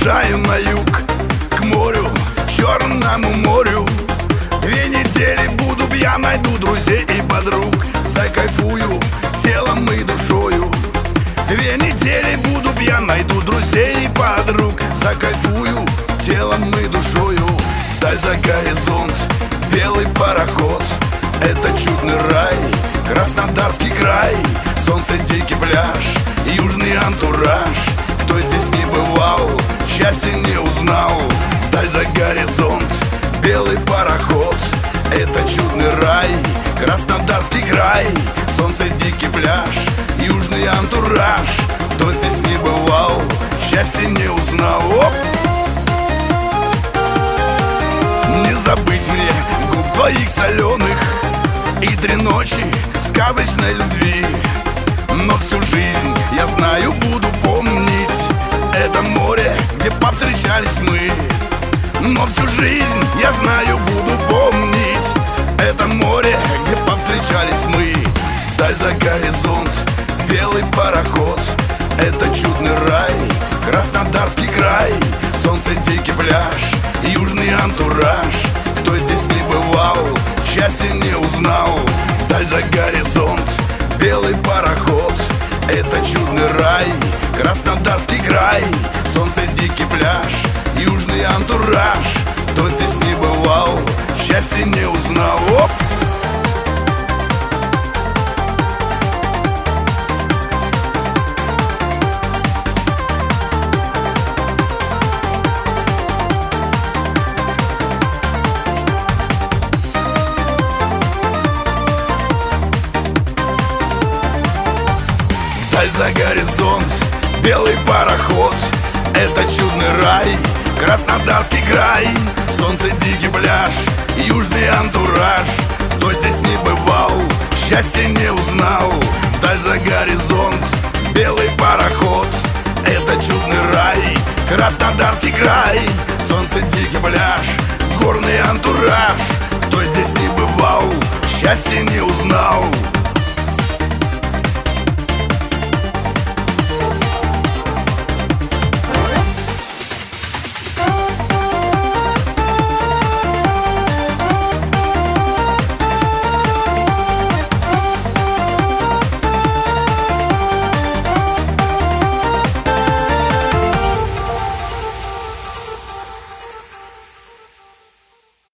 уезжаю на юг, к морю, Черному морю. 2 недели буду, я найду друзей и подруг. Закайфую телом и душою. 2 недели буду, я найду друзей и подруг. Закайфую телом и душою. Вдаль за горизонт, белый пароход. Это чудный рай, Краснодарский край. Солнце, дикий пляж, южный антураж. Кто здесь не бывал, счастья не узнал. Вдаль за горизонт, белый пароход. Это чудный рай, Краснодарский край. Солнце, дикий пляж, южный антураж. Кто здесь не бывал, счастья не узнал. Оп! Не забыть мне губ твоих соленых и 3 ночи сказочной любви. Но всю жизнь, я знаю, буду помнить это море, где повстречались мы. Но всю жизнь, я знаю, буду помнить это море, где повстречались мы. Вдаль за горизонт, белый пароход. Это чудный рай, Краснодарский край. Солнце, дикий пляж, южный антураж. Кто здесь не бывал, счастья не узнал. Вдаль за горизонт, белый пароход. Это чудный рай, Краснодарский край. Солнце, дикий пляж, южный антураж. Кто здесь не бывал, счастья не узнал. Оп! Вдаль за горизонт, белый пароход. Это чудный рай, Краснодарский край. Солнце, дикий пляж, южный антураж. Кто здесь не бывал, счастья не узнал. Вдаль за горизонт, белый пароход. Это чудный рай, Краснодарский край. Солнце, дикий пляж, горный антураж. Кто здесь не бывал, счастья не узнал.